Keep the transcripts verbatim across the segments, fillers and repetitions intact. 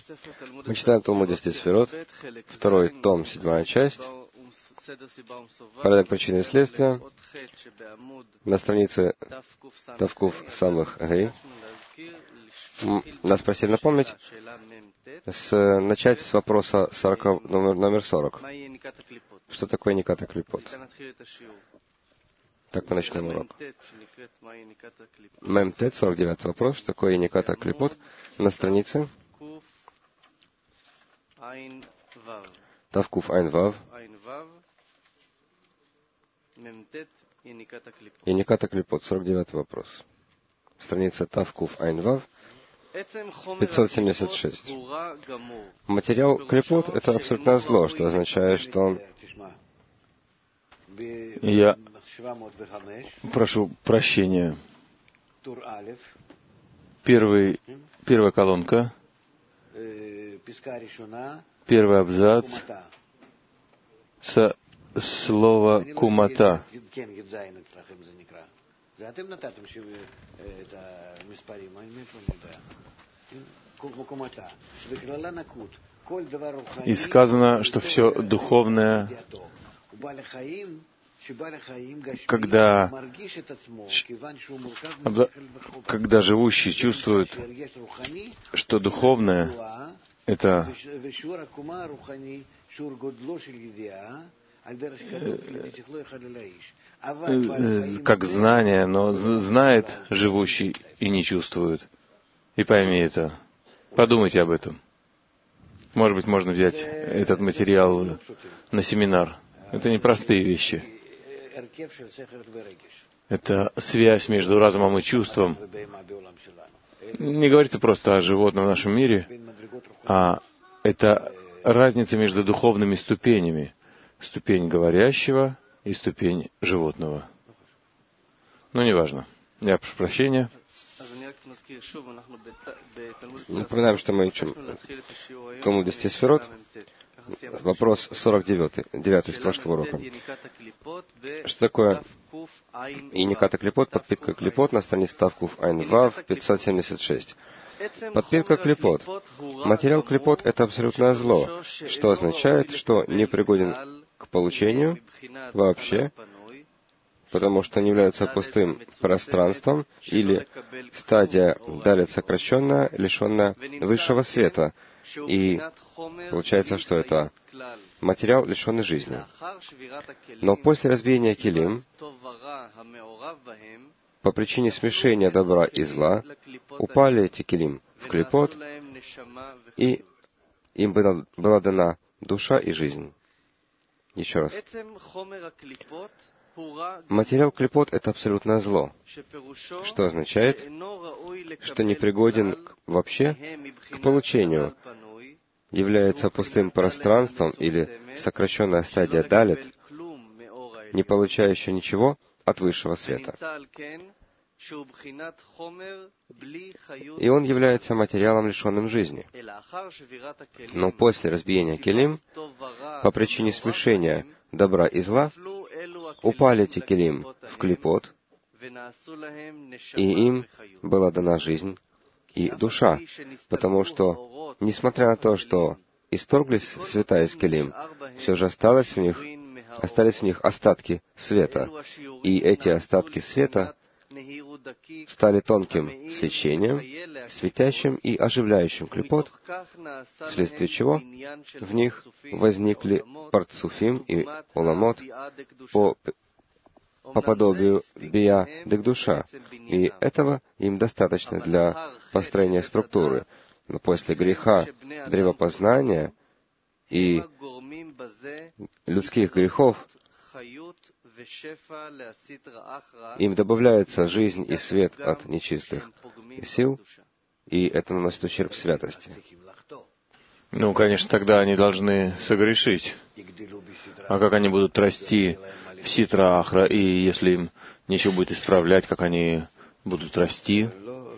Мы читаем Талмуд десяти сферот, второй том, седьмая часть, порядок причины и следствия, на странице Тавкуф Самых Гей. Нас просили напомнить, с, начать с вопроса сорок, номер, номер сорок. Что такое Никата Клипот? Так мы начнем урок. Мемтет, сорок девятый вопрос. Что такое Никата Клипот? На странице Тавкуф Айн Вав. И Никата Клипот, сорок девятый вопрос. Страница Тавкуф Айн Вав, пятьсот семьдесят шесть. Материал клипот — это абсолютное зло, что означает, что... Я прошу прощения. Первый, первая колонка, первый абзац, со слова кумата. И сказано, что все духовное, когда, когда живущий чувствует, что духовное — это как знание, но знает живущий и не чувствует. И пойми это. Подумайте об этом. Может быть, можно взять этот материал на семинар. Это непростые вещи. Это связь между разумом и чувством. Не говорится просто о животном в нашем мире, а это разница между духовными ступенями. Ступень говорящего и ступень животного. Но неважно. Я прошу прощения. Напоминаем, что мы учим Талмуд десяти сферот. Вопрос сорок девятый, девятый с прошлого урока. Что такое и Никата Клипот, подпитка Клипот на странице Тавкуф Айн Вав, пятьсот семьдесят шесть. Подпитка Клипот. Материал Клипот — это абсолютное зло, что означает, что не пригоден к получению вообще, потому что не является пустым пространством или стадия далее сокращенная, лишенная высшего света. И получается, что это материал, лишенный жизни. Но после разбиения килим, по причине смешения добра и зла, упали эти килим в клипот, и им была, была дана душа и жизнь. Еще раз. Материал клипот — это абсолютное зло, что означает, что не пригоден вообще к получению, является пустым пространством или сокращенная стадия далит, не получающая ничего от высшего света. И он является материалом, лишенным жизни. Но после разбиения килим, по причине смешения добра и зла, упали эти килим в клипот, и им была дана жизнь и душа, потому что, несмотря на то, что исторглись света из килим, все же осталось в них, остались в них остатки света, и эти остатки света стали тонким свечением, светящим и оживляющим клипот, вследствие чего в них возникли парцуфим и оламот по, по подобию бия дек душа, и этого им достаточно для построения структуры. Но после греха древопознания и людских грехов им добавляется жизнь и свет от нечистых сил, и это наносит ущерб святости. Ну, конечно, тогда они должны согрешить. А как они будут расти в ситра ахра, и если им нечего будет исправлять, как они будут расти?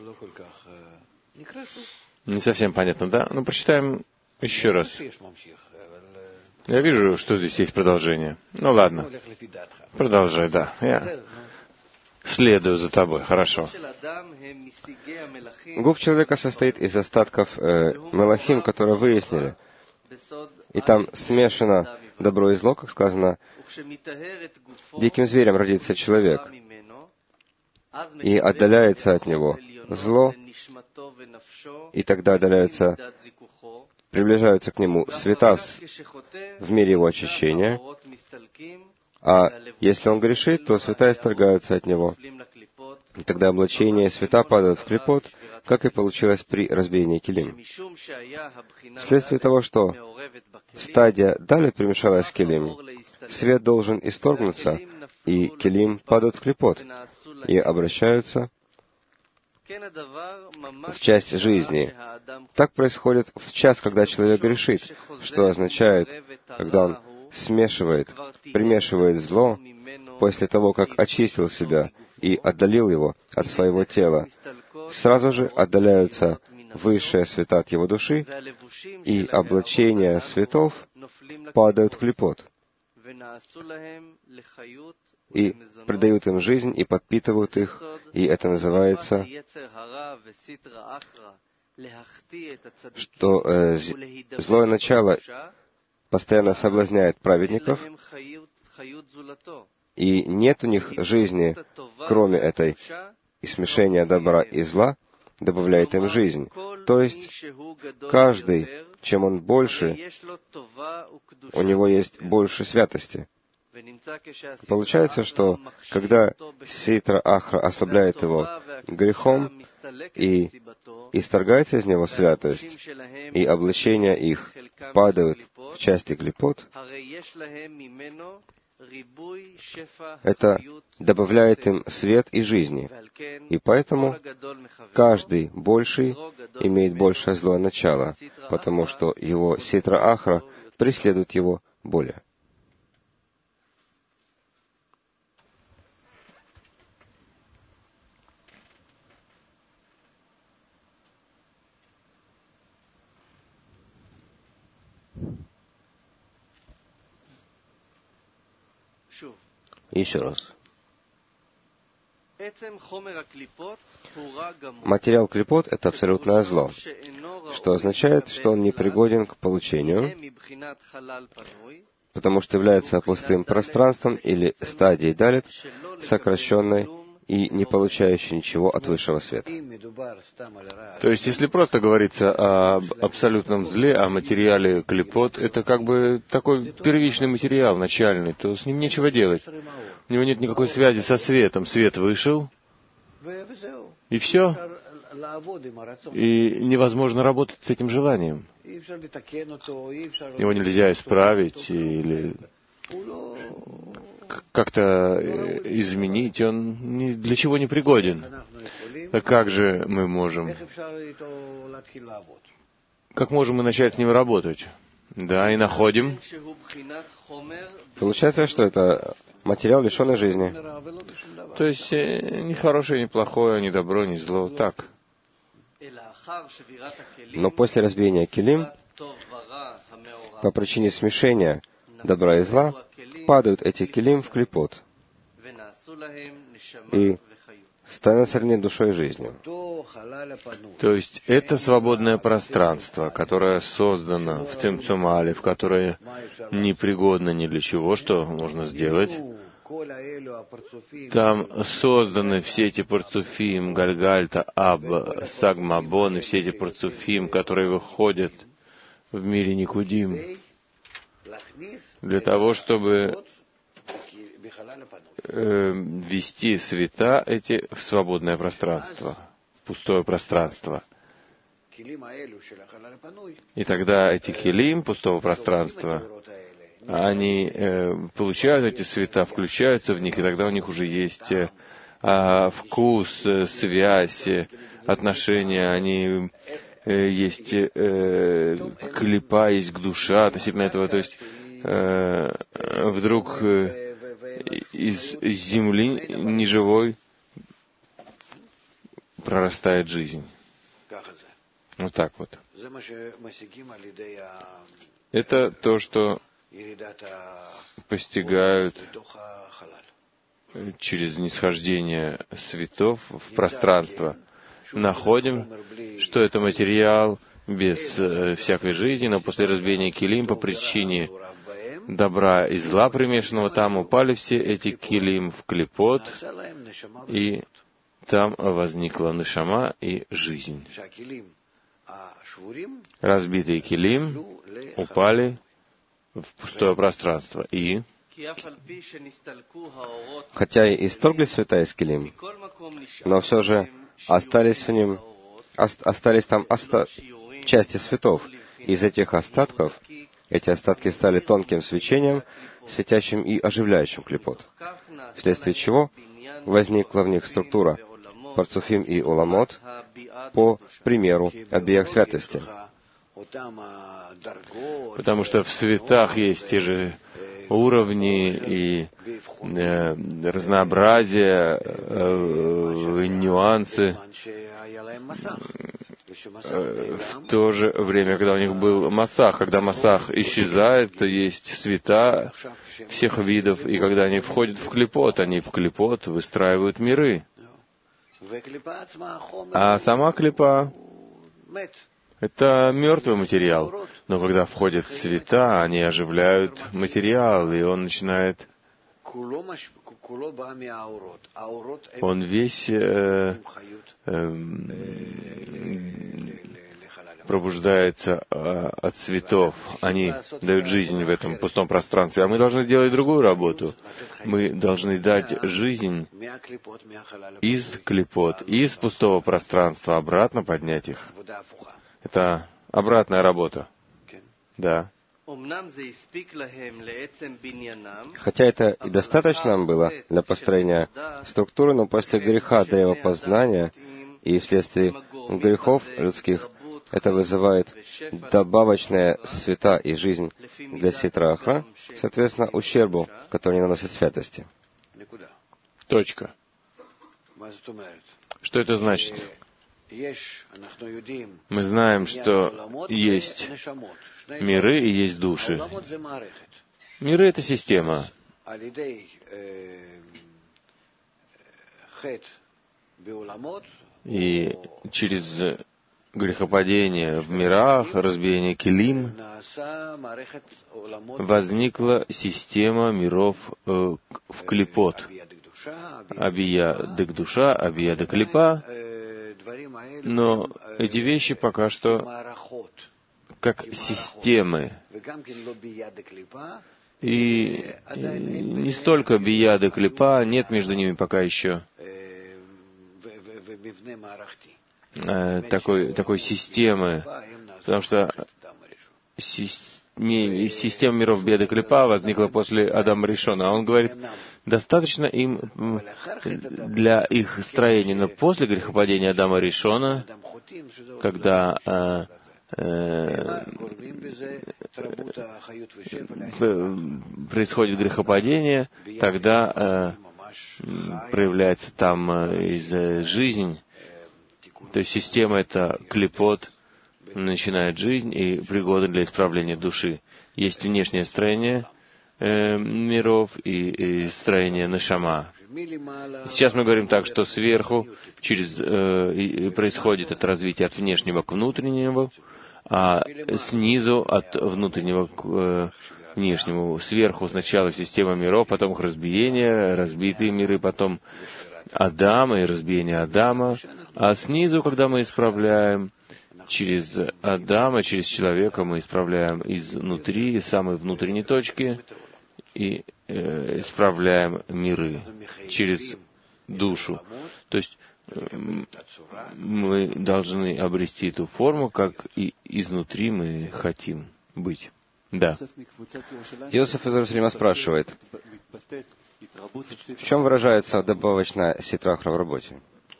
Не совсем понятно, да? Ну, прочитаем еще раз. Я вижу, что здесь есть продолжение. Ну, ладно. Продолжай, да. Я... следую за тобой. Хорошо. Гуф человека состоит из остатков э, мелахим, которые выяснили. И там смешано добро и зло, как сказано, диким зверем родится человек, и отдаляется от него зло, и тогда отдаляются, приближаются к нему света в мире его очищения, а если он грешит, то света исторгаются от него. И тогда облачение и света падают в клипот, как и получилось при разбиении килим. Вследствие того, что стадия далит примешалась с килим, свет должен исторгнуться, и килим падают в клипот и обращаются в часть жизни. Так происходит в час, когда человек грешит, что означает, когда он смешивает, примешивает зло после того, как очистил себя и отдалил его от своего тела. Сразу же отдаляются высшие света от его души, и облачения светов падают в клипот и придают им жизнь, и подпитывают их, и это называется, что э, злое начало постоянно соблазняет праведников, и нет у них жизни, кроме этой, и смешения добра и зла добавляет им жизнь. То есть, каждый, чем он больше, у него есть больше святости. Получается, что когда ситра ахра ослабляет его грехом и исторгается из него святость, и облачения их падают в части клипот, это добавляет им свет и жизни. И поэтому каждый больший имеет большее злое начало, потому что его ситра ахра преследует его более. Еще раз. Материал клипот — это абсолютное зло, что означает, что он непригоден к получению, потому что является пустым пространством или стадией далит, сокращенной и не получающей ничего от высшего света. То есть, если просто говорится об абсолютном зле, о материале клипот, это как бы такой первичный материал, начальный, то с ним нечего делать. У него нет никакой связи со светом. Свет вышел, и все. И невозможно работать с этим желанием. Его нельзя исправить или как-то изменить, он ни для чего не пригоден. Так как же мы можем? Как можем мы начать с ним работать? Да, и находим. Получается, что это материал, лишенный жизни. То есть ни хорошее, ни плохое, ни добро, ни зло. Так. Но после разбиения килим, по причине смешения добра и зла, падают эти килим в клипот и становятся сравнены душой и жизнью. То есть это свободное пространство, которое создано в Цимцум-Алеф, которое непригодно ни для чего, что можно сделать. Там созданы все эти парцуфим, Гальгальта, Аб, Сагмабон, и все эти парцуфим, которые выходят в мире Никудим, для того, чтобы э, ввести света эти в свободное пространство, в пустое пространство. И тогда эти килим пустого пространства, они э, получают эти света, включаются в них, и тогда у них уже есть э, э, вкус, э, связь, э, отношения, они э, есть э, клипа, есть душа относительно этого, то есть э, вдруг э, из, из земли неживой прорастает жизнь. Вот так вот. Это то, что постигают через нисхождение светов в пространство, находим, что это материал без э, всякой жизни, но после разбиения килим по причине добра и зла, примешанного там, упали все эти килим в клипот, и там возникла нешама и жизнь. Разбитые килим упали в пустое пространство, и хотя и исторгли света из килим, но все же остались в нем, остались там оста... части светов. Из этих остатков, эти остатки стали тонким свечением, светящим и оживляющим клипот, вследствие чего возникла в них структура парцуфим и уламот по примеру обеих святости. Потому что в светах есть те же уровни и э, разнообразие, э, нюансы. В то же время, когда у них был масах, когда масах исчезает, то есть света всех видов, и когда они входят в клипот, они в клипот выстраивают миры. А сама клипа — это мертвый материал. Но когда входят цвета, они оживляют материал, и он начинает... Он весь э, э, пробуждается э, от цветов. Они дают жизнь в этом пустом пространстве. А мы должны делать другую работу. Мы должны дать жизнь из клипот, из пустого пространства, обратно поднять их. Это обратная работа. Да. Хотя это и достаточно нам было для построения структуры, но после греха древопознания и вследствие грехов людских это вызывает добавочные света и жизнь для ситра-ахра, соответственно, ущербу, который не наносит святости. Точка. Что это значит? Мы знаем, что есть миры и есть души. Миры — это система. И через грехопадение в мирах, разбиение килим, возникла система миров э, в клипот. Абия дек душа, абия дек клипа. Но эти вещи пока что как системы. И не столько бия дек клипа, нет между ними пока еще такой, такой системы, потому что система миров бия дек клипа возникла после Адама Ришона. А он говорит, достаточно им для их строения, но после грехопадения Адама Ришона, когда э, э, происходит грехопадение, тогда э, проявляется там э, жизнь. То есть система — это клипот, начинает жизнь и пригодна для исправления души. Есть внешнее строение э, миров и, и строение нешама. Сейчас мы говорим так, что сверху через, э, происходит это развитие от внешнего к внутреннему, а снизу от внутреннего к э, внешнему. Сверху сначала система миров, потом их разбиение, разбитые миры, потом Адама и разбиение Адама, а снизу, когда мы исправляем через Адама, через человека, мы исправляем изнутри, из самой внутренней точки, и э, исправляем миры через душу. То есть э, мы должны обрести эту форму, как и изнутри мы хотим быть. Да. Иосиф из Иерусалима спрашивает, в чем выражается добавочная ситра-ахра в работе?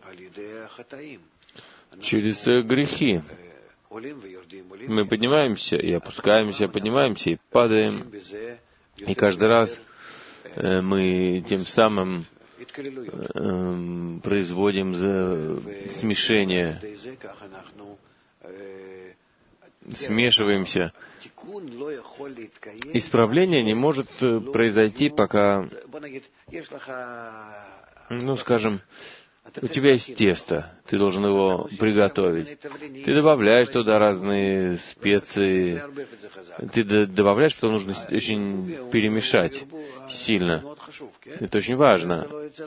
Через грехи. Мы поднимаемся и опускаемся, поднимаемся и падаем. И каждый раз э, мы тем самым э, производим смешение. смешиваемся. Исправление не может произойти, пока, ну, скажем, у тебя есть тесто, ты должен его приготовить. Ты добавляешь туда разные специи, ты добавляешь, потом нужно очень перемешать сильно. Это очень важно.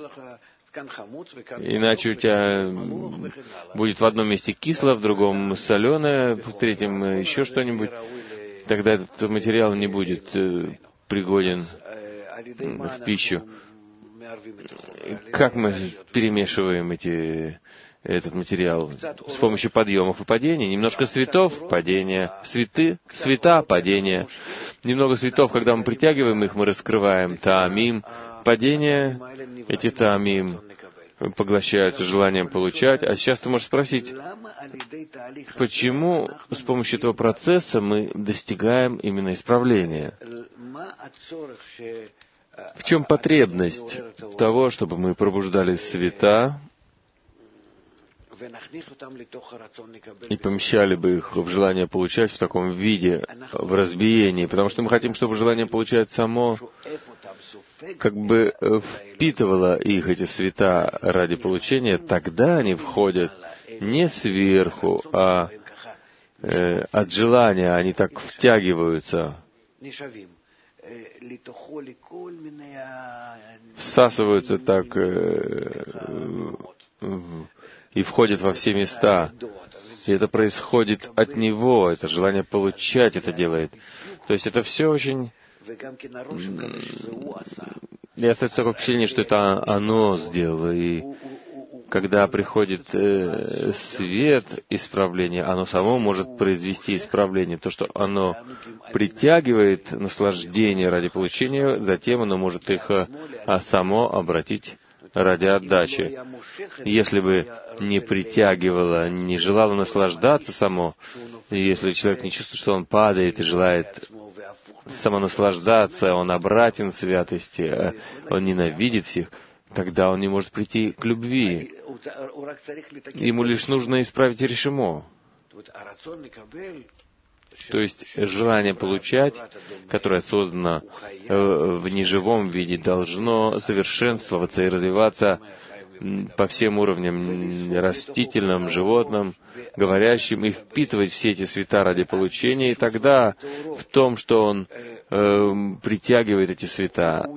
Иначе у тебя будет в одном месте кисло, в другом соленое, в третьем еще что-нибудь. Тогда этот материал не будет пригоден в пищу. Как мы перемешиваем эти, этот материал? С помощью подъемов и падений. Немножко светов, падения. Светы, света, падения. Немного светов, когда мы притягиваем их, мы раскрываем. Таамим. Падения, эти таамим поглощаются желанием получать. А сейчас ты можешь спросить, почему с помощью этого процесса мы достигаем именно исправления? В чем потребность того, чтобы мы пробуждали света и помещали бы их в желание получать в таком виде, в разбиении? Потому что мы хотим, чтобы желание получать само как бы впитывало их, эти света, ради получения. Тогда они входят не сверху, а э, от желания, они так втягиваются, всасываются так э, и входят во все места. И это происходит от него, это желание получать это делает. То есть это все очень... И остается такое впечатление, что это оно сделало. И когда приходит э, свет исправления, оно само может произвести исправление. То, что оно притягивает наслаждение ради получения, затем оно может их а само обратить ради отдачи. Если бы не притягивало, не желало наслаждаться само, и если человек не чувствует, что он падает и желает самонаслаждаться, он обратен в святости, он ненавидит всех, тогда он не может прийти к любви. Ему лишь нужно исправить решимо. То есть желание получать, которое создано в неживом виде, должно совершенствоваться и развиваться по всем уровням, растительным, животным, говорящим, и впитывать все эти света ради получения. И тогда в том, что он э, притягивает эти света,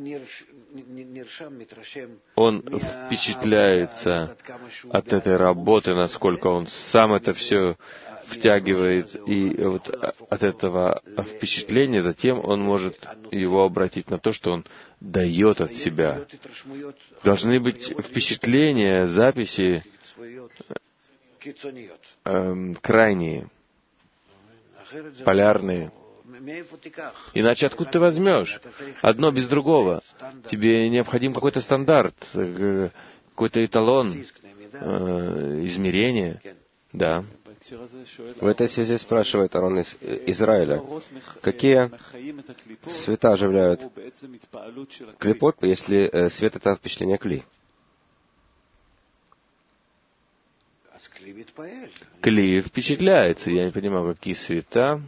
он впечатляется от этой работы, насколько он сам это все втягивает, и вот от этого впечатления затем он может его обратить на то, что он дает от себя. Должны быть впечатления, записи э, крайние, полярные. Иначе откуда ты возьмешь? Одно без другого. Тебе необходим какой-то стандарт, какой-то эталон, э, измерение. Да. В этой связи спрашивает Арон из Израиля, какие света оживляют клипот, если свет — это впечатление кли? Кли впечатляется. Я не понимаю, какие света.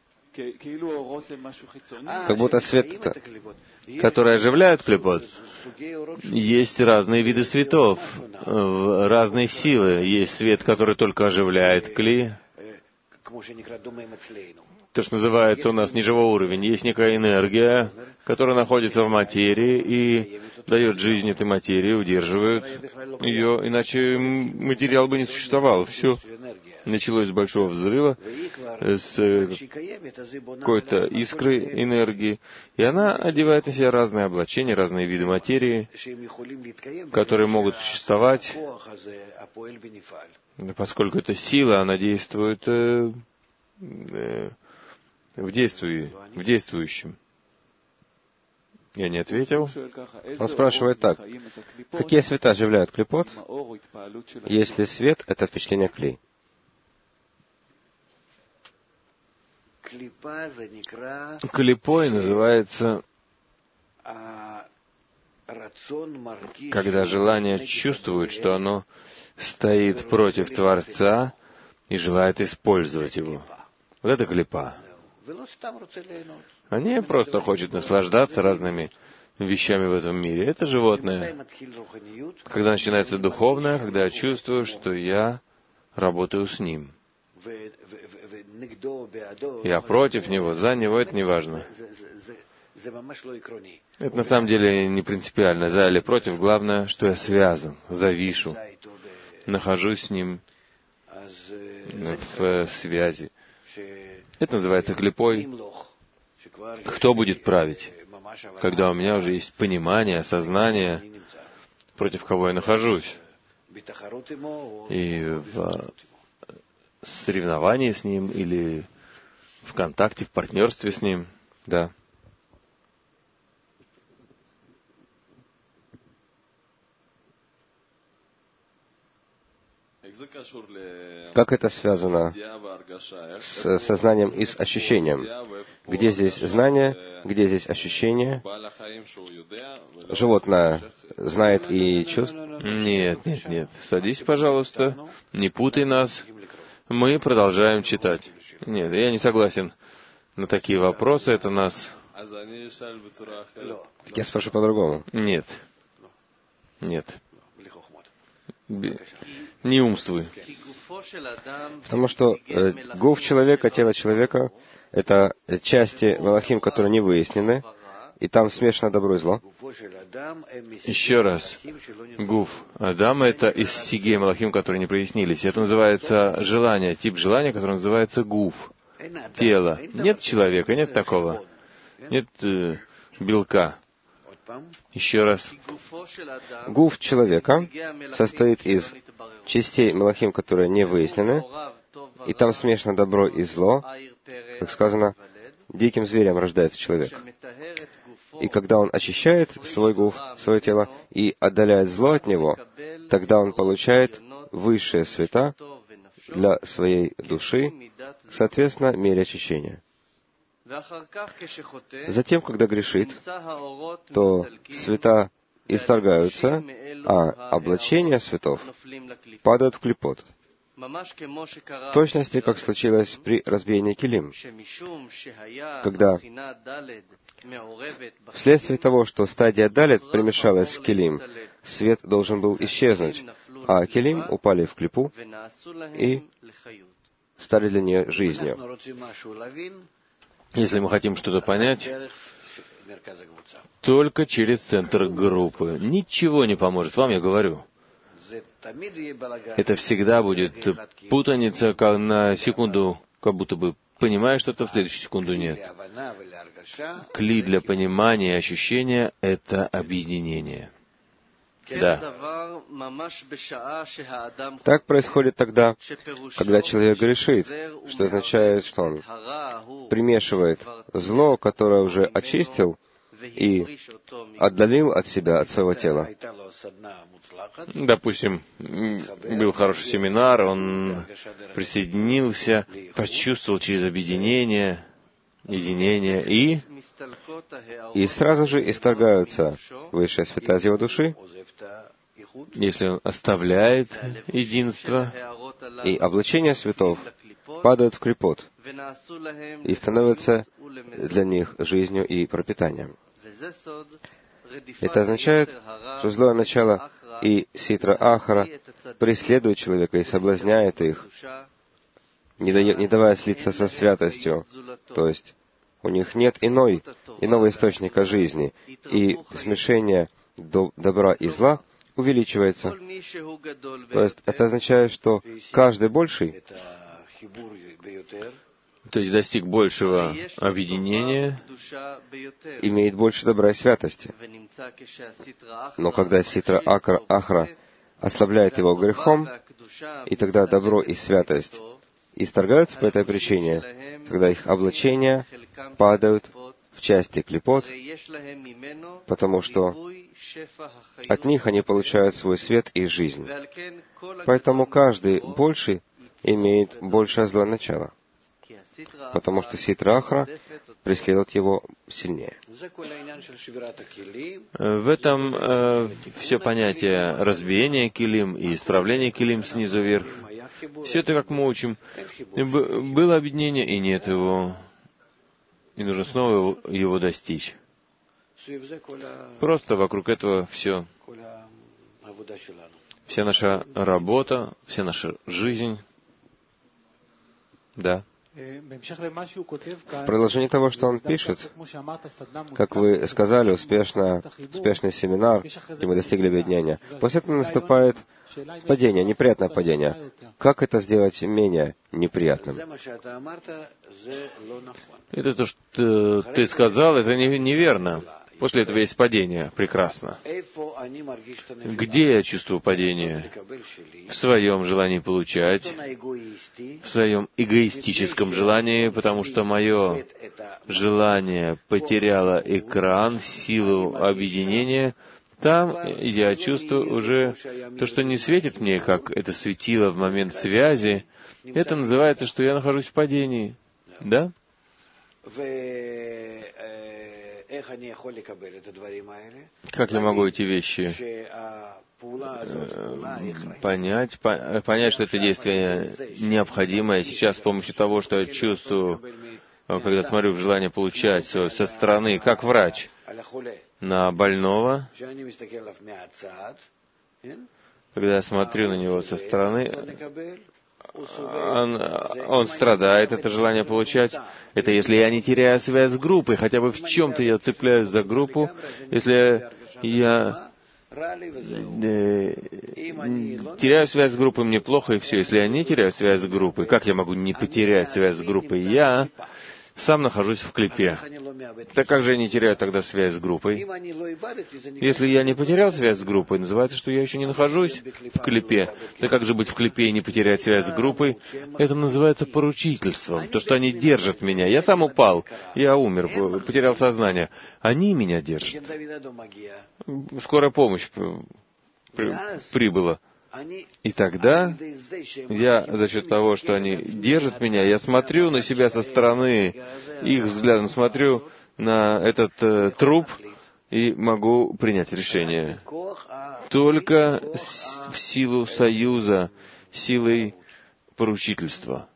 Как будто свет, которые оживляют клипот. Есть разные виды светов, разные силы. Есть свет, который только оживляет кли, то, что называется у нас неживой уровень. Есть некая энергия, которая находится в материи и дает жизнь этой материи, удерживает ее, иначе материал бы не существовал. Все началось с большого взрыва, с какой-то искры энергии, и она одевает на себя разные облачения, разные виды материи, которые могут существовать, поскольку это сила, она действует э, э, в действии, в действующем. Я не ответил. Он спрашивает так. Какие света оживляют клипот, если свет — это впечатление кли? Клипой называется, когда желание чувствует, что оно стоит против Творца и желает использовать его. Вот это клипа. Они просто хотят наслаждаться разными вещами в этом мире. Это животное. Когда начинается духовное, когда я чувствую, что я работаю с ним. Я против него, за него, это не важно. Это на самом деле не принципиально, за или против. Главное, что я связан, завишу, нахожусь с ним в связи. Это называется клипой. Кто будет править, когда у меня уже есть понимание, осознание, против кого я нахожусь, и в соревновании с ним, или в контакте, в партнерстве с ним, да. Как это связано с сознанием и с ощущением? Где здесь знание, где здесь ощущение? Животное знает и чувствует? Нет, нет, нет. Садись, пожалуйста. Не путай нас. Мы продолжаем читать. Нет, я не согласен на такие вопросы. Это нас... Я спрошу по-другому. Нет. Нет. Не умствуй. Потому что э, гуф человека, тело человека — это части малахим, которые не выяснены, и там смешано добро и зло. Еще раз. Гуф Адам — это из сигей малахим, которые не прояснились. Это называется желание, тип желания, который называется гуф. Тело. Нет человека, нет такого. Нет э, белка. Еще раз. Гуф человека состоит из частей малахим, которые не выяснены, и там смешано добро и зло. Как сказано, диким зверем рождается человек. И когда он очищает свой гуф, свое тело, и отдаляет зло от него, тогда он получает высшие света для своей души, соответственно, мере очищения. Затем, когда грешит, то света исторгаются, а облачения светов падают в клипот. В точности, как случилось при разбиении килим, когда вследствие того, что стадия далет примешалась с килим, свет должен был исчезнуть, а килим упали в клипу и стали для нее жизнью. Если мы хотим что-то понять, только через центр группы. Ничего не поможет. Вам я говорю. Это всегда будет путаница, как на секунду, как будто бы понимаешь что-то, в следующую секунду нет. Кли для понимания и ощущения — это объединение. Да. Так происходит тогда, когда человек грешит, что означает, что он примешивает зло, которое уже очистил, и отдалил от себя, от своего тела. Допустим, был хороший семинар, он присоединился, почувствовал через объединение, единение, и... И сразу же исторгаются высшие света из его души, если он оставляет единство, и облачения светов падают в клипот и становятся для них жизнью и пропитанием. Это означает, что злое начало и ситра ахара преследует человека и соблазняет их, не, дая, не давая слиться со святостью, то есть у них нет иной, иного источника жизни, и смешение до, добра и зла увеличивается. То есть это означает, что каждый больший, то есть достиг большего объединения, имеет больше добра и святости. Но когда ситра ахра, ахра ослабляет его грехом, и тогда добро и святость исторгаются по этой причине, тогда их облачения падают в части клипот, потому что от них они получают свой свет и жизнь. Поэтому каждый больший имеет большее злое начало, потому что ситра ахра преследует его сильнее. В этом э, все понятие разбиения килим и исправления килим снизу вверх. Все это, как мы учим, было объединение, и нет его. И нужно снова его достичь. Просто вокруг этого все. Вся наша работа, вся наша жизнь. Да. В продолжении того, что он пишет, как вы сказали, успешно, успешный семинар, где мы достигли объединения. После этого наступает падение, неприятное падение. Как это сделать менее неприятным? Это то, что ты сказал, это неверно. После этого есть падение. Прекрасно. Где я чувствую падение? В своем желании получать, в своем эгоистическом желании, потому что мое желание потеряло экран, силу объединения. Там я чувствую уже то, что не светит мне, как это светило в момент связи. Это называется, что я нахожусь в падении. Да? Как я могу эти вещи понять, понять, что это действие необходимое сейчас с помощью того, что я чувствую, когда смотрю в желание получать со стороны, как врач, на больного, когда я смотрю на него со стороны, Он, он страдает, это желание получать. Это если я не теряю связь с группой, хотя бы в чем-то я цепляюсь за группу, если я э, теряю связь с группой, мне плохо и все. Если я не теряю связь с группой, как я могу не потерять связь с группой? Я сам нахожусь в клипе. Так как же я не теряю тогда связь с группой? Если я не потерял связь с группой, называется, что я еще не нахожусь в клипе. Так как же быть в клипе и не потерять связь с группой? Это называется поручительством. То, что они держат меня. Я сам упал, я умер, потерял сознание. Они меня держат. Скорая помощь при, прибыла. И тогда я, за счет того, что они держат меня, я смотрю на себя со стороны, их взглядом смотрю на этот э, труп и могу принять решение. Только в силу союза, силой поручительства.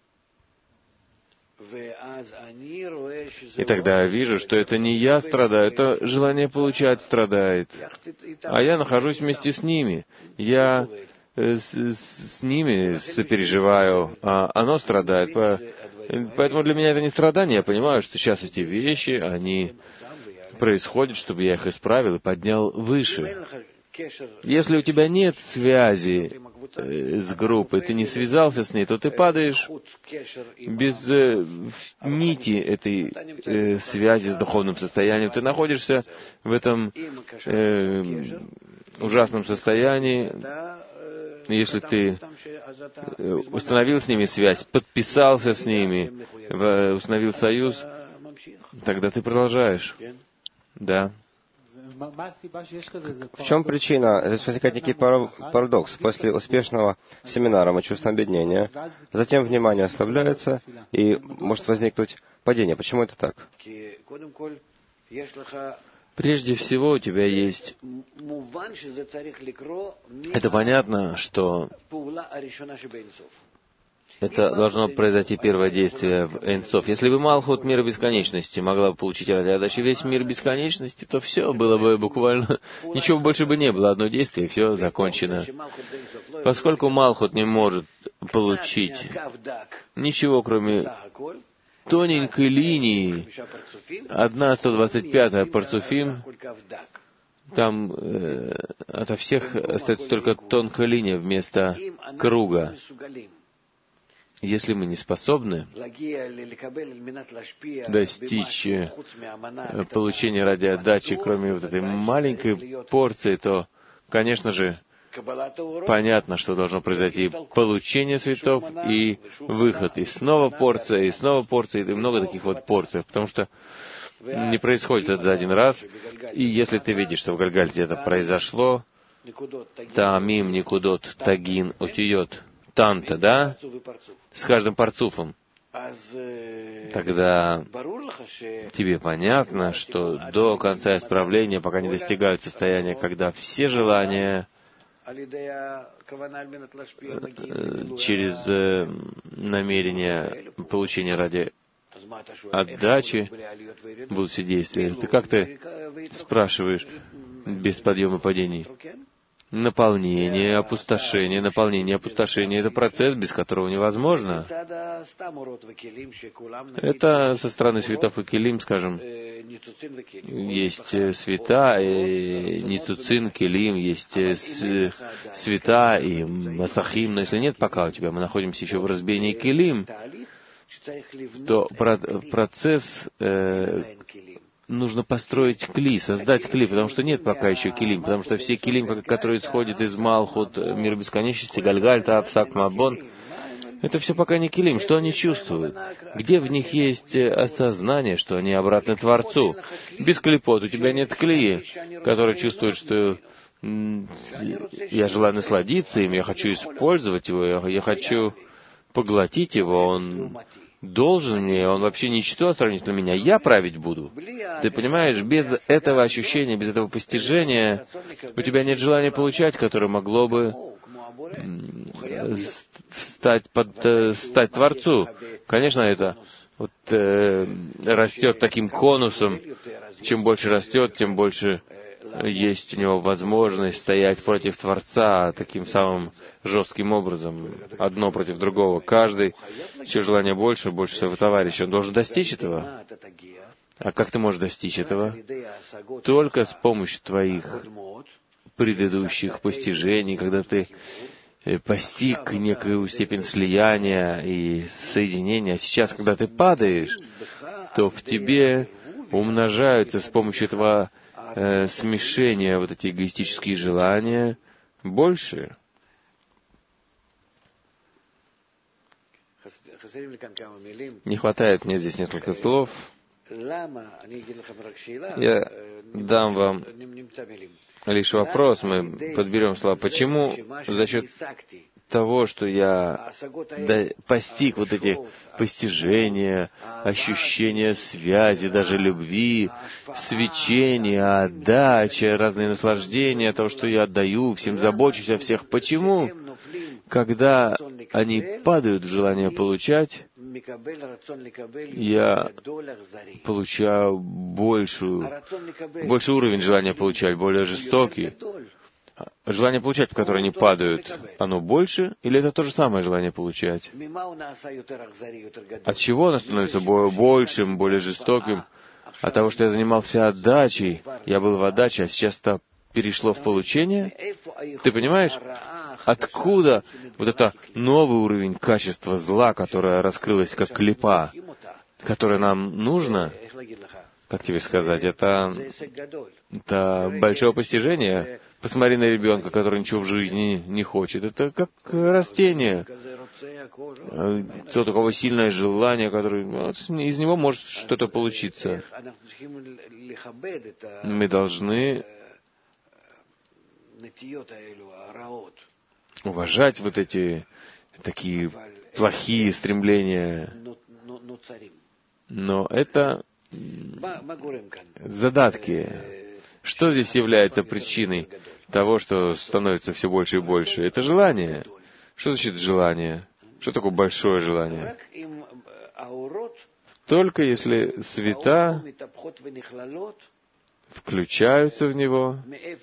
И тогда я вижу, что это не я страдаю, это желание получать страдает. А я нахожусь вместе с ними. Я с, с ними сопереживаю, а оно страдает. Поэтому для меня это не страдание. Я понимаю, что сейчас эти вещи, они происходят, чтобы я их исправил и поднял выше. Если у тебя нет связи э, с группой, ты не связался с ней, то ты падаешь без э, нити этой э, связи с духовным состоянием. Ты находишься в этом э, ужасном состоянии. Если ты установил с ними связь, подписался с ними, установил союз, тогда ты продолжаешь. Да. В чем причина? Здесь возникает некий парадокс. После успешного семинара мы чувствуем объединение, затем внимание ослабляется, и может возникнуть падение. Почему это так? Прежде всего, у тебя есть... Это понятно, что это должно произойти первое действие в Эйн Соф. Если бы Малхут мира бесконечности могла бы получить ради отдачи весь мир бесконечности, то все было бы буквально... Ничего больше бы не было, одно действие, и все закончено. Поскольку Малхут не может получить ничего, кроме тоненькой линии, одна сто двадцать пятая парцуфим, там э, ото всех остается только тонкая линия вместо круга. Если мы не способны достичь получения ради отдачи, кроме вот этой маленькой порции, то, конечно же, понятно, что должно произойти получение цветов и выход. И снова порция, и снова порция, и много таких вот порций, потому что не происходит это за один раз. И если ты видишь, что в Гальгальте это произошло, Таамим, Никудот, Тагин, Утиот, Танта, да, с каждым парцуфом, тогда тебе понятно, что до конца исправления, пока не достигают состояния, когда все желания через э, намерение получения ради отдачи будут все действия. Ты как ты спрашиваешь без подъема и падений? Наполнение, опустошение, наполнение, опустошение — это процесс, без которого невозможно. Это со стороны светов и келим, скажем, есть света, и ницуцин, келим, есть света и масахим, но если нет пока у тебя, мы находимся еще в разбиении келим, то процесс э, нужно построить кли, создать кли, потому что нет пока еще килим, потому что все килим, которые исходят из Малхут, мира бесконечности, Гальгальта, Апсак, Мабон, это все пока не килим. Что они чувствуют? Где в них есть осознание, что они обратны Творцу? Без клипот у тебя нет клеи, который чувствует, что я желаю насладиться им, я хочу использовать его, я хочу поглотить его, он должен мне, он вообще ничто сравнительно меня, я править буду. Ты понимаешь, без этого ощущения, без этого постижения у тебя нет желания получать, которое могло бы стать, под, стать Творцу. Конечно, это вот, э, растет таким конусом. Чем больше растет, тем больше есть у него возможность стоять против Творца таким самым жестким образом, одно против другого. Каждый, чье желание больше, больше своего товарища, он должен достичь этого. А как ты можешь достичь этого? Только с помощью твоих предыдущих постижений, когда ты постиг некую степень слияния и соединения. А сейчас, когда ты падаешь, то в тебе умножаются с помощью этого э, смешения вот эти эгоистические желания больше. Не хватает мне здесь несколько слов. Я дам вам лишь вопрос, мы подберем слова. Почему за счет того, что я постиг вот эти постижения, ощущения связи, даже любви, свечения, отдача, разные наслаждения, того, что я отдаю, всем забочусь о всех. Почему, когда они падают в желание получать, я получаю большую, больший уровень желания получать, более жестокий? Желание получать, в которое они падают, оно больше, или это то же самое желание получать? От чего оно становится большим, более жестоким? От того, что я занимался отдачей, я был в отдаче, а сейчас это перешло в получение? Ты понимаешь, откуда вот это новый уровень качества зла, которое раскрылось как клипа, которое нам нужно? Как тебе сказать, это, это большое постижение. Посмотри на ребенка, который ничего в жизни не хочет. Это как растение. Все такое сильное желание, которое, из него может что-то получиться. Мы должны уважать вот эти такие плохие стремления. Но это задатки. Что здесь является причиной того, что становится все больше и больше? Это желание. Что значит желание? Что такое большое желание? Только если света включаются в него,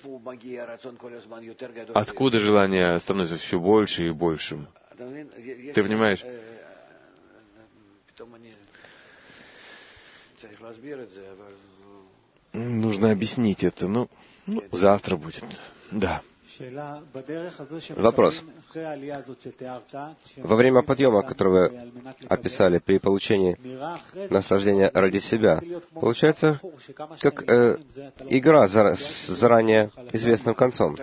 откуда желание становится все больше и большим? Ты понимаешь? Нужно объяснить это, ну, ну завтра будет. Да. Вопрос. Во время подъема, который вы описали при получении наслаждения ради себя, получается как э, игра за, с заранее известным концом.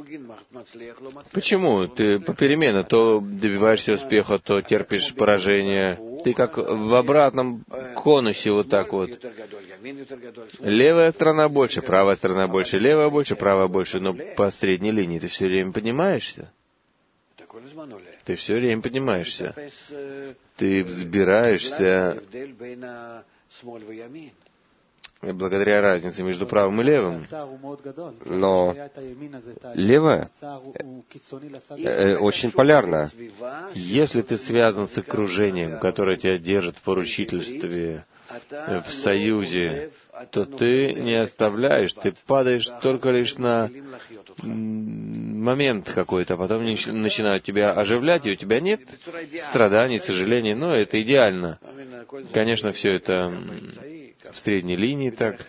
Почему? Ты попеременно то добиваешься успеха, то терпишь поражение. Ты как в обратном конусе вот так вот. Левая сторона больше, правая сторона больше, левая больше, правая больше, но по средней линии ты все время поднимаешься. Ты все время поднимаешься. Ты взбираешься благодаря разнице между правым и левым. Но левое э, очень полярно. Если ты связан с окружением, которое тебя держит в поручительстве, в союзе, то ты не оставляешь, ты падаешь только лишь на момент какой-то, а потом начинают тебя оживлять, и у тебя нет страданий, сожалений, но это идеально. Конечно, все это в средней линии так.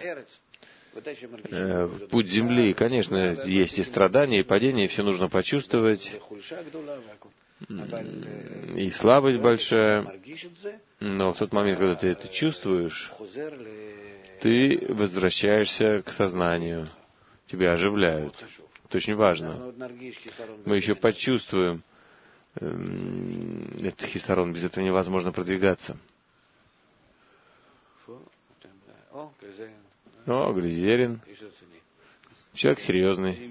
Путь земли, конечно, есть и страдания, и падения, и все нужно почувствовать, и слабость большая, но в тот момент, когда ты это чувствуешь, ты возвращаешься к сознанию, тебя оживляют. Это очень важно. Мы еще почувствуем этот хисарон, без этого невозможно продвигаться. О, Глизерин. Человек серьезный.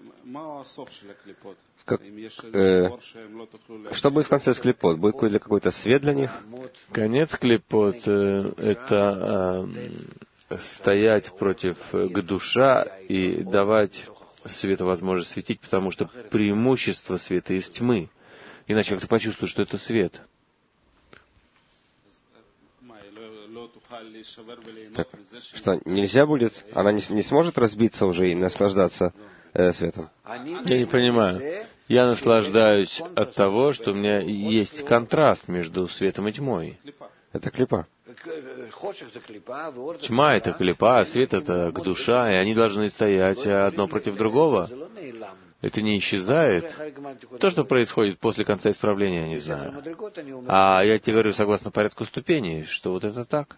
Как, э, что будет в конце с клипот? Будет ли какой-то свет для них? Конец клипот э, — это э, стоять против гдуша и давать свету возможность светить, потому что преимущество света из тьмы. Иначе как ты почувствуешь, что это свет? Так, что, нельзя будет, она не, не сможет разбиться уже и наслаждаться э, светом? Я не понимаю. Я наслаждаюсь от того, что у меня есть контраст между светом и тьмой. Это клипа. Тьма — это клипа, а свет — это душа, и они должны стоять одно против другого. Это не исчезает. То, что происходит после конца исправления, я не знаю. А я тебе говорю согласно порядку ступеней, что вот это так.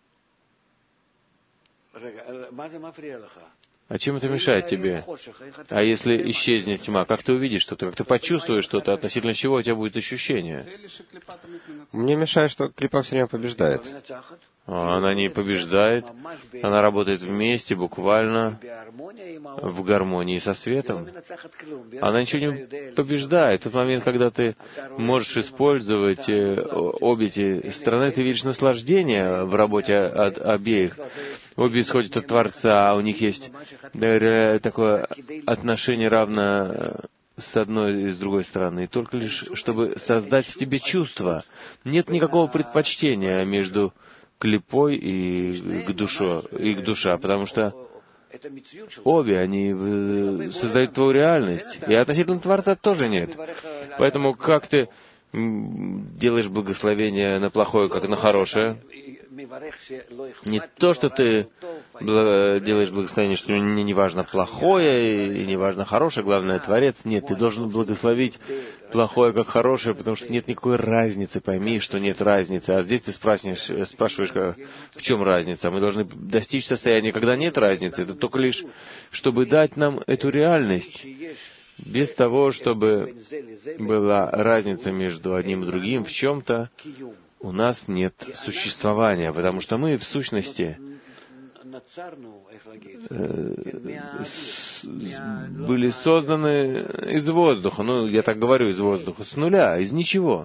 А чем это мешает тебе? А если исчезнет тьма, как ты увидишь что-то, как ты почувствуешь что-то, относительно чего у тебя будет ощущение? Мне мешает, что клипа все время побеждает. Она не побеждает, она работает вместе, буквально в гармонии со светом. Она ничего не побеждает. В тот момент, когда ты можешь использовать обе эти стороны, ты видишь наслаждение в работе от обеих. Обе исходят от Творца, у них есть такое отношение равно с одной и с другой стороны, только лишь чтобы создать в тебе чувство. Нет никакого предпочтения между клипой и к душе, и к душа, потому что обе, они создают твою реальность. И относительно Творца тоже нет. Поэтому как ты делаешь благословение на плохое, как и на хорошее? Не то, что ты делаешь благословение, что мне не важно плохое и не важно хорошее, главное Творец. Нет, ты должен благословить плохое как хорошее, потому что нет никакой разницы. Пойми, что нет разницы. А здесь ты спрашиваешь, спрашиваешь, в чем разница. Мы должны достичь состояния, когда нет разницы. Это только лишь, чтобы дать нам эту реальность. Без того, чтобы была разница между одним и другим в чем-то, у нас нет существования, потому что мы, в сущности, были созданы из воздуха, ну, я так говорю, из воздуха, с нуля, из ничего.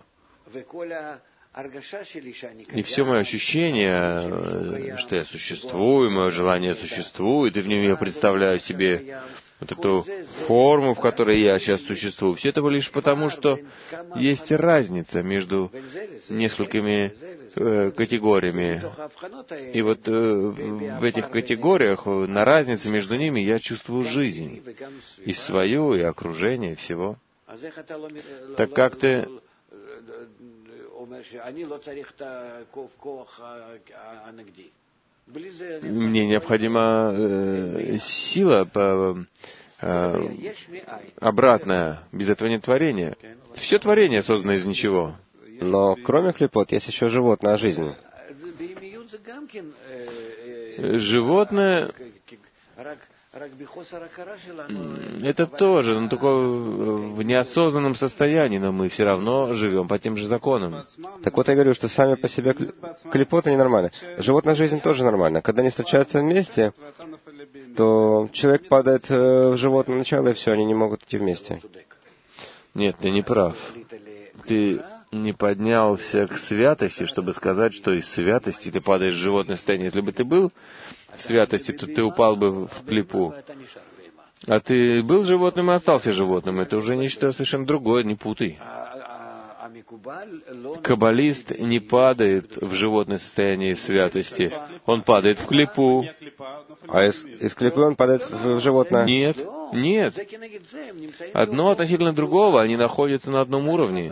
И все мое ощущение, что я существую, мое желание существует, и в нем я представляю себе вот эту форму, в которой я сейчас существую, все это лишь потому, что есть разница между несколькими э, категориями. И вот э, в этих категориях, на разнице между ними, я чувствую жизнь, и свою, и окружение, и всего. Так как ты мне необходима э, сила по, э, обратная. Без этого нет творения. Все творение создано из ничего. Но кроме клипот есть еще животная жизнь. Животное это тоже, но только в неосознанном состоянии, но мы все равно живем по тем же законам. Так вот я говорю, что сами по себе клипоты ненормальны. Животная жизнь тоже нормальна. Когда они встречаются вместе, то человек падает в животное начало, и все, они не могут идти вместе. Нет, ты не прав. Ты не поднялся к святости, чтобы сказать, что из святости ты падаешь в животное состояние. Если бы ты был в святости, то ты упал бы в клипу. А ты был животным и остался животным. Это уже нечто совершенно другое, не путай. Каббалист не падает в животное состояние святости. Он падает в клипу. А из, из клипы он падает в, в животное? Нет, нет. Одно относительно другого, они находятся на одном уровне.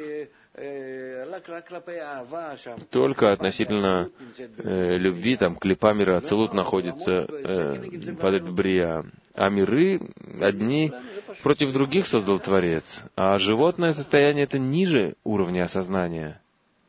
Только относительно э, любви, там, клипа мира Ацилут находится, э, падает в Брия. А миры одни против других создал Творец. А животное состояние — это ниже уровня осознания.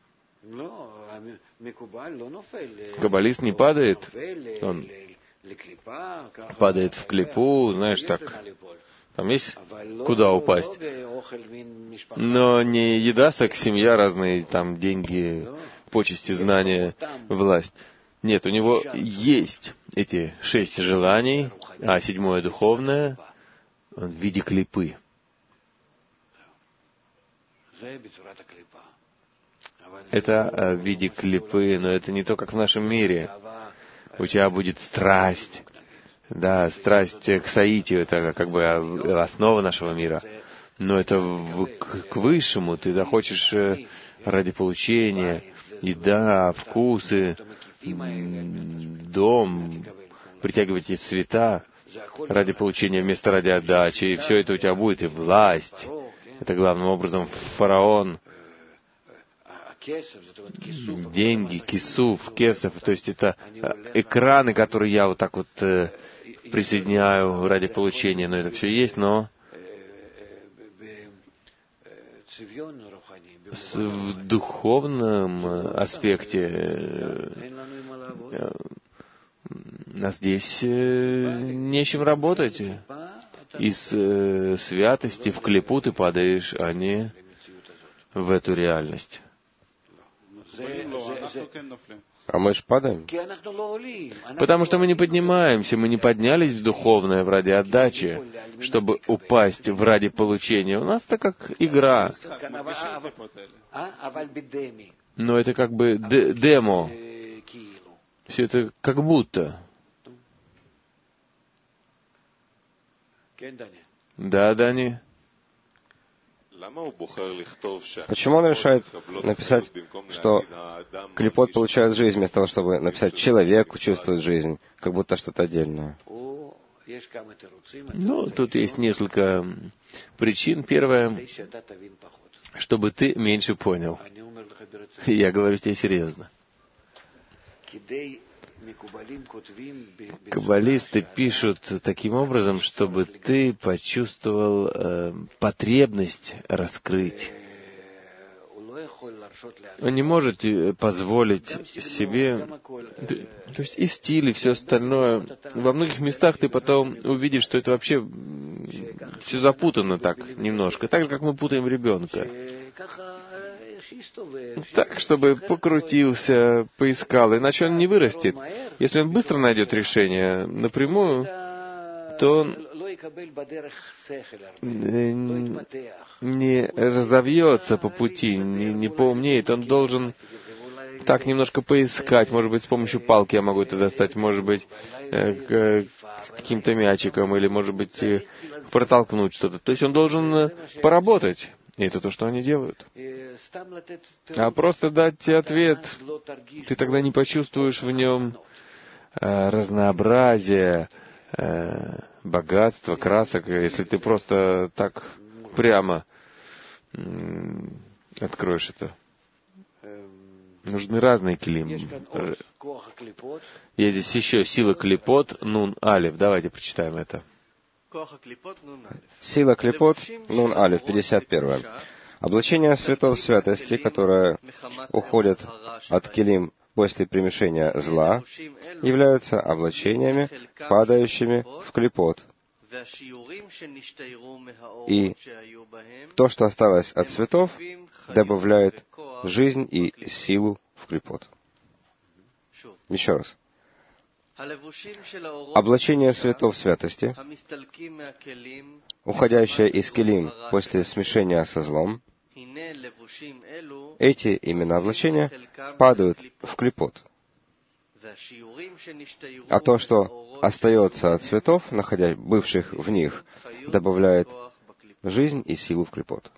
Каббалист не падает, он падает в клипу, знаешь, так, там есть куда упасть. Но не еда, секс, семья, разные там деньги, почести, знания, власть. Нет, у него есть эти шесть желаний, а седьмое духовное в виде клипы. Это в виде клипы, но это не то, как в нашем мире. У тебя будет страсть. Да, страсть к соитию, это как бы основа нашего мира. Но это в, к, к высшему. Ты захочешь ради получения, еда, вкусы, дом, притягивать эти цвета ради получения вместо ради отдачи. И все это у тебя будет, и власть. Это главным образом фараон. Деньги, кисуф, кесов, то есть это экраны, которые я вот так вот э, присоединяю ради получения, но это все есть, но с, в духовном аспекте э, э, здесь э, нечем работать. Из э, святости в клипу ты падаешь, а не в эту реальность. А мы же падаем. Потому что мы не поднимаемся, мы не поднялись в духовное в ради отдачи, чтобы упасть в ради получения. У нас это как игра. Но это как бы д- демо. Все это как будто. Да, Дани? Почему он решает написать, что клипот получает жизнь, вместо того, чтобы написать «человек чувствует жизнь», как будто что-то отдельное? Ну, тут есть несколько причин. Первое, чтобы ты меньше понял. Я говорю тебе серьезно. Каббалисты пишут таким образом, чтобы ты почувствовал э, потребность раскрыть. Он не может позволить себе, то есть и стиль, и все остальное. Во многих местах ты потом увидишь, что это вообще все запутано так немножко, так же, как мы путаем ребенка. Так, чтобы покрутился, поискал, иначе он не вырастет. Если он быстро найдет решение напрямую, то он не разовьется по пути, не, не поумнеет. Он должен так немножко поискать. Может быть, с помощью палки я могу это достать, может быть, э, каким-то мячиком, или, может быть, э, протолкнуть что-то. То есть он должен поработать. И это то, что они делают. А просто дать ответ, ты тогда не почувствуешь в нем э, разнообразие, э, богатство, красок, если ты просто так прямо э, откроешь это. Нужны разные килим. Есть здесь еще сила клипот, нун алиф. Давайте прочитаем это. Сила клипот, нун алиф, пятьдесят первое. Облачение светов святости, которые уходят от килим после примешения зла, являются облачениями, падающими в клипот. И то, что осталось от светов, добавляет жизнь и силу в клипот. Еще раз. Облачение светов святости, уходящее из килим после смешения со злом, эти именно облачения падают в клипот. А то, что остается от цветов, находя бывших в них, добавляет жизнь и силу в клипот.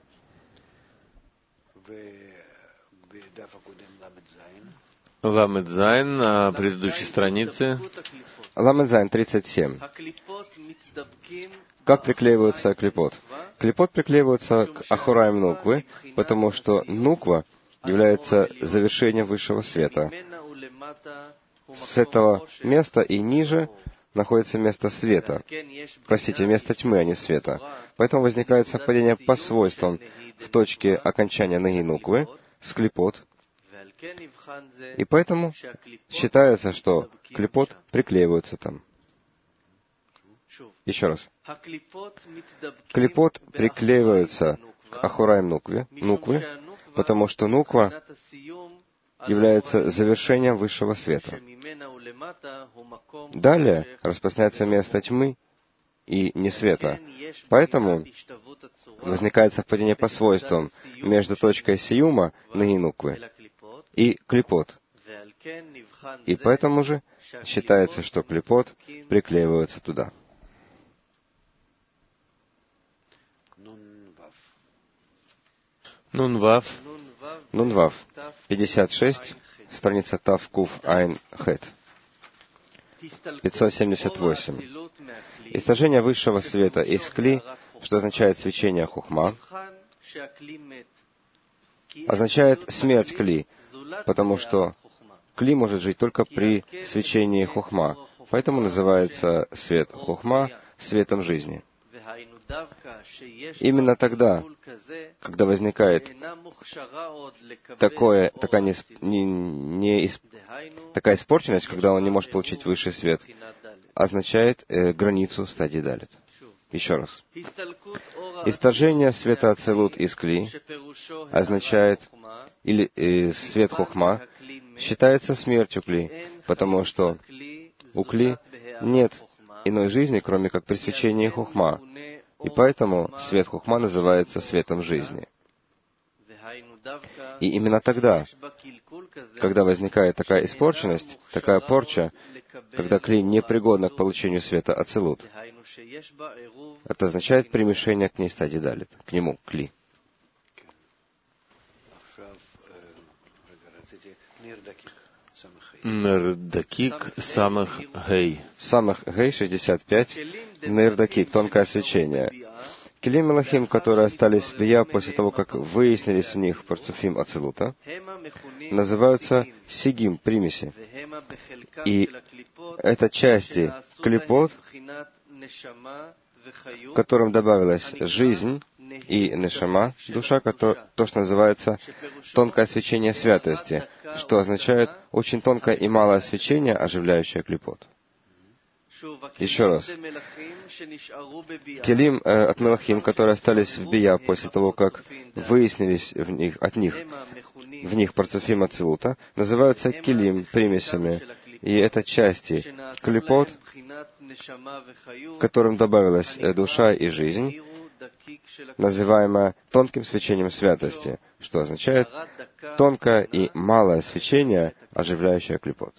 Ламед Зайн на предыдущей странице. Ламед Зайн, тридцать семь. Как приклеивается клипот? Клипот приклеивается к ахураям нуквы, потому что нуква является завершением высшего света. С этого места и ниже находится место света. Простите, место тьмы, а не света. Поэтому возникает совпадение по свойствам в точке окончания ноги нуквы с клипот. И поэтому считается, что клипот приклеиваются там. Еще раз. Клипот приклеиваются к ахураям нуквы, нуквы, потому что нуква является завершением высшего света. Далее распространяется место тьмы и несвета. Поэтому возникает совпадение по свойствам между точкой сиюма ноги нуквы и клипот. И поэтому же считается, что клипот приклеивается туда. Нунвав. Нунвав. пятьдесят шесть, страница Тав Кув Айн Хет. пятьсот семьдесят восемь. Истажение высшего света из кли, что означает свечение хухма, означает смерть кли, потому что кли может жить только при свечении хухма. Поэтому называется свет хухма светом жизни. Именно тогда, когда возникает такое, такая, не, не, не, такая испорченность, когда он не может получить высший свет, означает э, границу стадии далит. Еще раз. Исторжение света ацилут из кли означает, или э, свет хухма, считается смертью кли, потому что у кли нет иной жизни, кроме как при свечении хухма. И поэтому свет хухма называется светом жизни. И именно тогда, когда возникает такая испорченность, такая порча, когда кли непригодна к получению света ацилут, это означает примешение к ней стадии далит, к нему, кли. Нердакик Самах Гей. Самах Гей, шестьдесят пять. Нердакик, тонкое свечение. Келим Мелахим, которые остались в Бия после того, как выяснились в них парцуфим ацилута, называются сигим, примеси. И это части клипот, в котором добавилась жизнь и нешама, душа, то, что называется тонкое свечение святости, что означает очень тонкое и малое свечение, оживляющее клипот. Еще раз. Келим э, от Мелахим, которые остались в Бия после того, как выяснились в них, от них, в них парцуфим ацилута, называются келим, примесями. И это части клипот, в котором добавилась душа и жизнь, называемая тонким свечением святости, что означает тонкое и малое свечение, оживляющее клипот.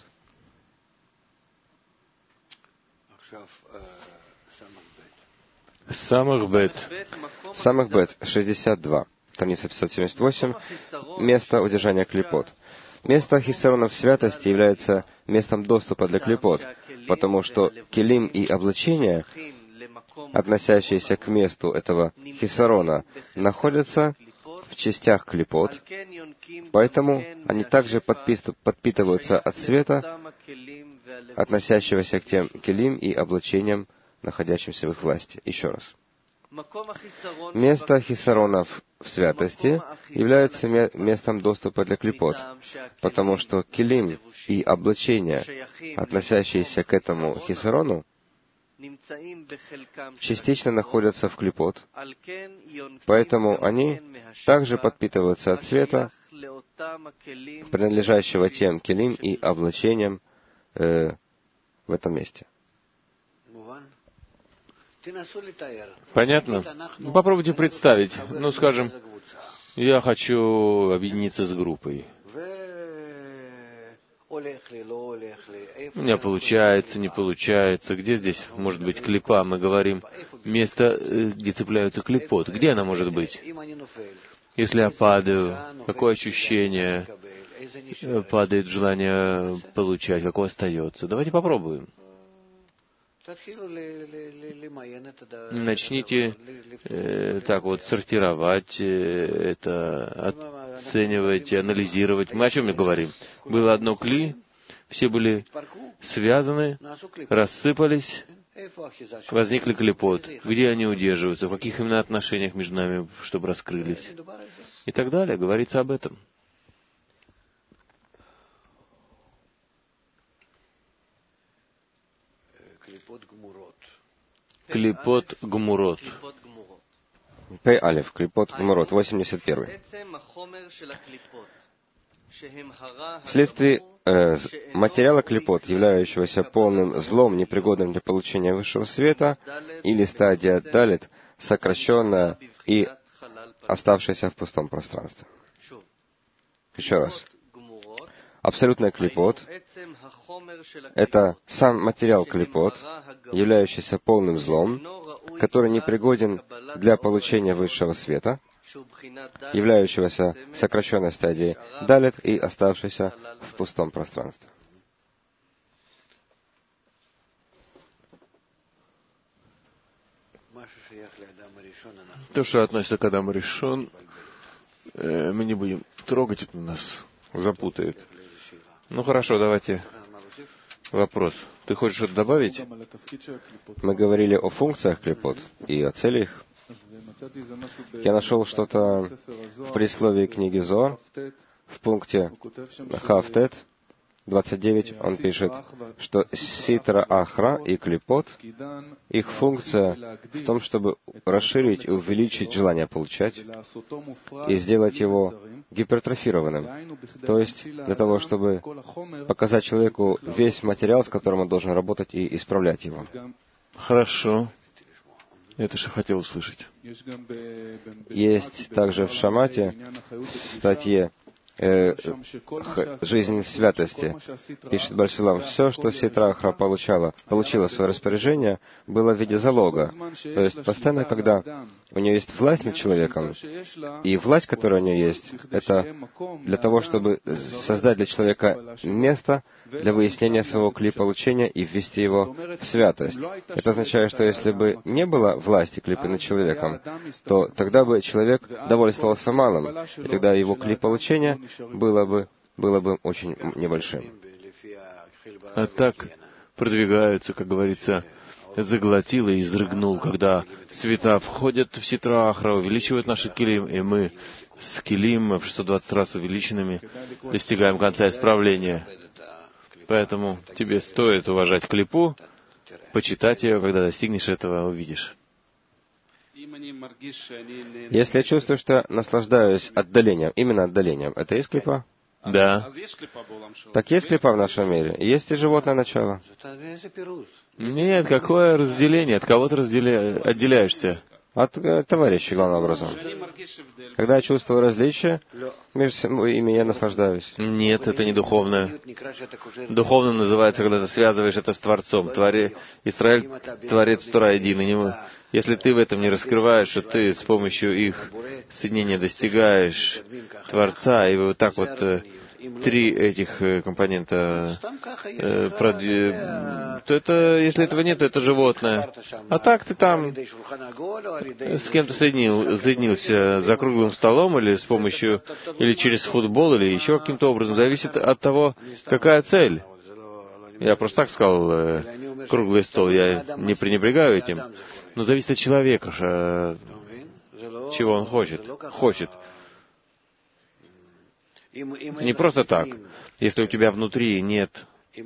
Самых бет. Самых бет, шестьдесят два, страница пятьсот семьдесят восемь, место удержания клипот. Место хисаронов святости является местом доступа для клипот, потому что келим и облачения, относящиеся к месту этого хисарона, находятся в частях клипот, поэтому они также подпитываются от света, относящегося к тем келим и облачениям, находящимся в их власти. Еще раз. Место хисаронов в святости является местом доступа для клипот, потому что келим и облачения, относящиеся к этому хисарону, частично находятся в клипот, поэтому они также подпитываются от света, принадлежащего тем келим и облачениям э, в этом месте. Понятно? Попробуйте представить. Ну, скажем, я хочу объединиться с группой. У меня получается, не получается. Где здесь может быть клипа? Мы говорим, место, где цепляются клипот. Где она может быть? Если я падаю, какое ощущение? Падает желание получать, какое остается? Давайте попробуем. Начните э, так вот сортировать э, это, оценивать, анализировать. Мы о чем мы говорим? Было одно кли, все были связаны, рассыпались, возникли клипот. Где они удерживаются, в каких именно отношениях между нами, чтобы раскрылись. И так далее. Говорится об этом. Клипот Гмурот. Пей Алиф, Клипот Гмурот, восемьдесят первый. Вследствие э, материала клипот, являющегося полным злом, непригодным для получения высшего света, или стадия далит, сокращенная и оставшаяся в пустом пространстве. Еще раз. Абсолютный клипот — это сам материал клипот, являющийся полным злом, который непригоден для получения высшего света, являющегося сокращенной стадией далит и оставшийся в пустом пространстве. То, что относится к Адаму Ришон, э, мы не будем трогать, это нас запутает. Ну хорошо, давайте вопрос. Ты хочешь что-то добавить? Мы говорили о функциях клипот и о целях. Я нашел что-то в предисловии книги Зоар, в пункте Хафтет, двадцать девять, он пишет, что ситра ахра и клипот, их функция в том, чтобы расширить и увеличить желание получать и сделать его гипертрофированным. То есть для того, чтобы показать человеку весь материал, с которым он должен работать и исправлять его. Хорошо. Это же хотел услышать. Есть также в Шамате, в статье Э, жизнь святости, пишет Бальшалам, все, что Ситра Ахра получала, получила в свое распоряжение, было в виде залога. То есть постоянно, когда у нее есть власть над человеком, и власть, которая у нее есть, это для того, чтобы создать для человека место для выяснения своего кли получения и ввести его в святость. Это означает, что если бы не было власти клипы над человеком, то тогда бы человек довольствовался малым, и тогда его кли получения было бы, было бы очень небольшим. А так продвигаются, как говорится, заглотил и изрыгнул, когда света входят в Ситра Ахра, увеличивают наши килим, и мы с килим в шестьсот двадцать раз увеличенными достигаем конца исправления. Поэтому тебе стоит уважать клипу, почитать ее, когда достигнешь этого, увидишь. Если я чувствую, что наслаждаюсь отдалением, именно отдалением, это есть клипа? Да. Так есть клипа в нашем мире? Есть и животное начало? Нет, какое разделение? От кого ты разделя... отделяешься? От э, товарищей, главным образом. Когда я чувствую различия, между ими я наслаждаюсь. Нет, это не духовное. Духовным называется, когда ты связываешь это с Творцом. Твори... Израиль — Творец Тора един. И не... Если ты в этом не раскрываешь, что ты с помощью их соединения достигаешь Творца, и вот так вот э, три этих э, компонента, э, проди... то это, если этого нет, то это животное. А так ты там с кем-то соединил, соединился за круглым столом, или с помощью, или через футбол, или еще каким-то образом. Зависит от того, какая цель. Я просто так сказал, э, круглый стол, я не пренебрегаю этим. Но зависит от человека, чего он хочет. Хочет. Не просто так. Если у тебя внутри нет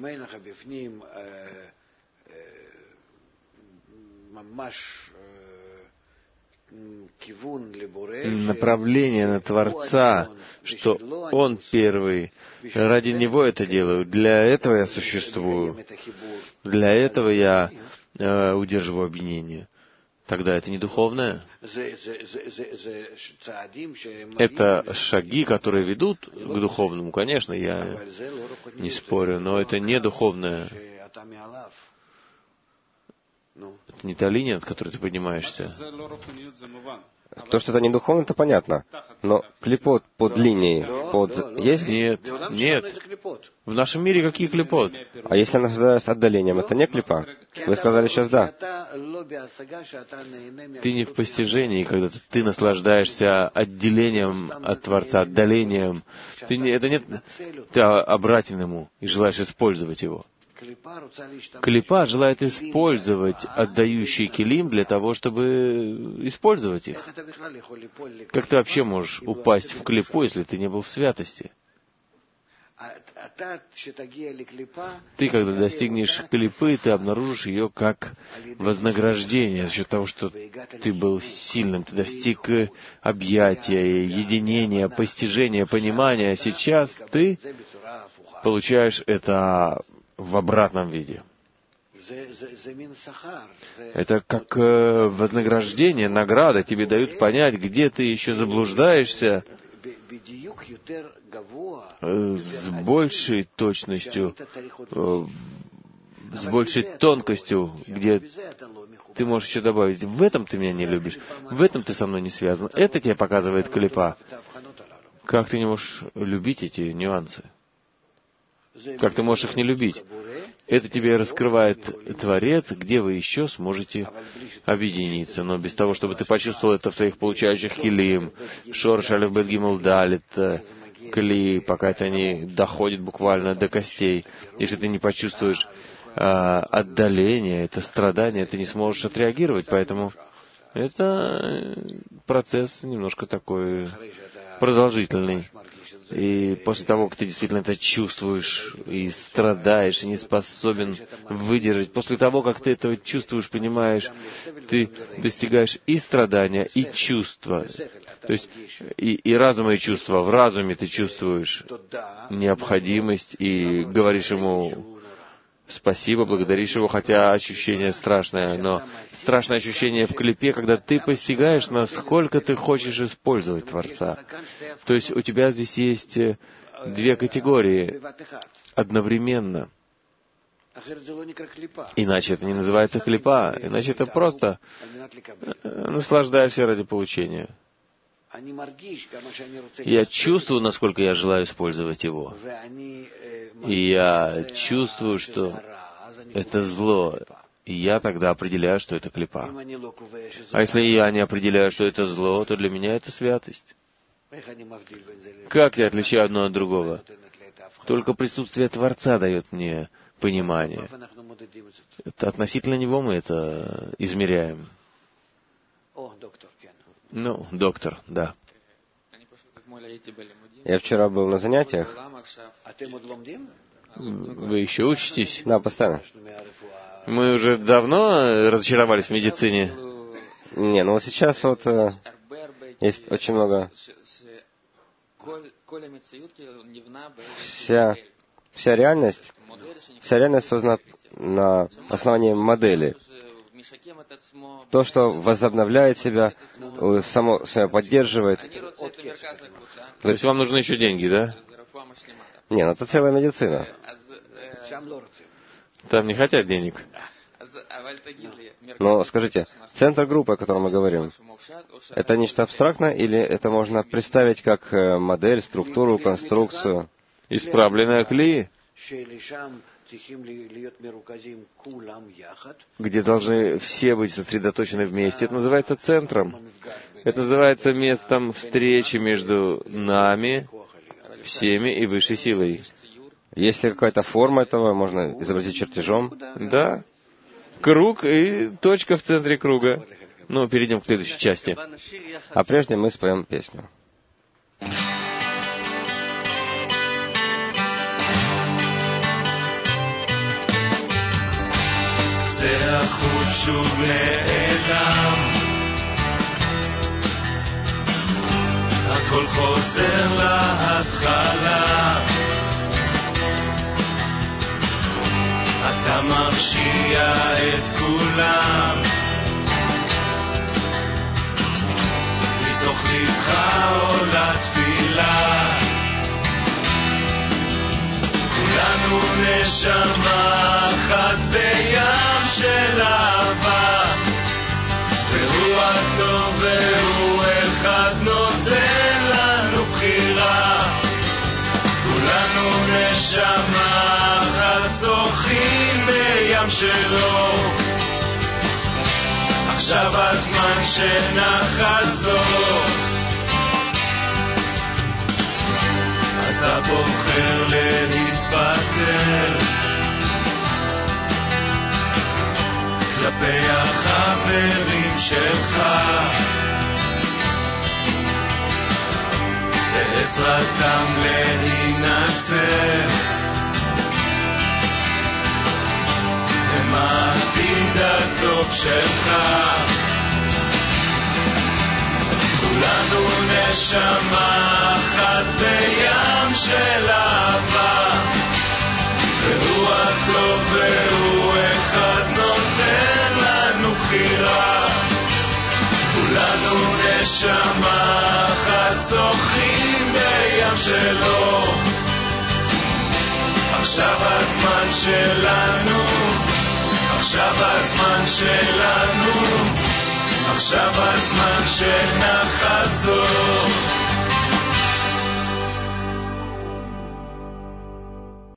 направления на Творца, что Он первый, ради Него это делаю, для этого я существую, для этого я э, удерживаю объединение. тогда это не духовное. Это шаги, которые ведут к духовному, конечно, я не спорю, но это не духовное. Это не та линия, от которой ты поднимаешься. То, что это не духовно, это понятно. Но клипот под линией, под есть? Нет, нет. В нашем мире какие клипот? А если она наслаждается отдалением, это не клипа? Вы сказали сейчас да. Ты не в постижении, когда ты, ты наслаждаешься отделением от Творца, отдалением. Ты не, это нет, ты обратен ему и желаешь использовать его. Клипа желает использовать отдающий килим для того, чтобы использовать их. Как ты вообще можешь упасть в клипу, если ты не был в святости? Ты, когда достигнешь клипы, ты обнаружишь ее как вознаграждение за счет того, что ты был сильным, ты достиг объятия, единения, постижения, понимания. Сейчас ты получаешь это в обратном виде. Это как э, вознаграждение, награда. Тебе дают понять, где ты еще заблуждаешься э, с большей точностью, э, с большей тонкостью, где ты можешь еще добавить, в этом ты меня не любишь, в этом ты со мной не связан. Это тебе показывает клипа. Как ты не можешь любить эти нюансы? Как ты можешь их не любить? Это тебе раскрывает Творец, где вы еще сможете объединиться. Но без того, чтобы ты почувствовал это в твоих получающих килим, шорш, алеф, бет, гимел, далит, кли, пока это не доходит буквально до костей. Если ты не почувствуешь а, отдаление, это страдание, ты не сможешь отреагировать. Поэтому это процесс немножко такой продолжительный. И после того, как ты действительно это чувствуешь и страдаешь, и не способен выдержать, после того, как ты это чувствуешь, понимаешь, ты достигаешь и страдания, и чувства. То есть и, и разума, и чувства. В разуме ты чувствуешь необходимость и говоришь ему спасибо, благодаришь его, хотя ощущение страшное, но страшное ощущение в клипе, когда ты постигаешь, насколько ты хочешь использовать Творца. То есть у тебя здесь есть две категории одновременно. Иначе это не называется клипа, иначе это просто наслаждаешься ради получения. Я чувствую, насколько я желаю использовать его. И я чувствую, что это зло. И я тогда определяю, что это клипа. А если я не определяю, что это зло, то для меня это святость. Как я отличаю одно от другого? Только присутствие Творца дает мне понимание. Это относительно него мы это измеряем. Ну, доктор, да. Я вчера был на занятиях. Вы еще учитесь? Да, постоянно. Мы уже давно разочаровались в медицине. Не, ну вот сейчас вот э, есть очень много... Вся, вся реальность, вся реальность создана на основании модели. То, что возобновляет себя, само себя поддерживает. То есть вам нужны еще деньги, да? Не, ну это целая медицина. Там не хотят денег. Но скажите, центр группы, о котором мы говорим, это нечто абстрактное или это можно представить как модель, структуру, конструкцию? Исправленная клеи, где должны все быть сосредоточены вместе. Это называется центром. Это называется местом встречи между нами, всеми и высшей силой. Есть ли какая-то форма этого, можно изобразить чертежом? Да. Круг и точка в центре круга. Ну, перейдем к следующей части. А прежде мы споем песню. הכל חוזר להתחלה, אתה מרשיע את כולם, ליבך עולה תפילה. כולנו נשמה אחת בים של אהבה, והוא הטוב והוא אחד נותן לנו בחירה. כולנו נשמה אחת שוחים בים שלו, עכשיו הזמן שנחזור. אתה בוחר להתפטר כלפי החברים שלך, בעזרתם להינצל, הם העתיד הטוב שלך. כולנו נשמה אחת בים של אהבה, והוא הטוב והוא אחד נותן לנו בחירה. כולנו נשמה אחת שוחים בים שלו, עכשיו הזמן שלנו, עכשיו הזמן שלנו, עכשיו הזמן שנחזור.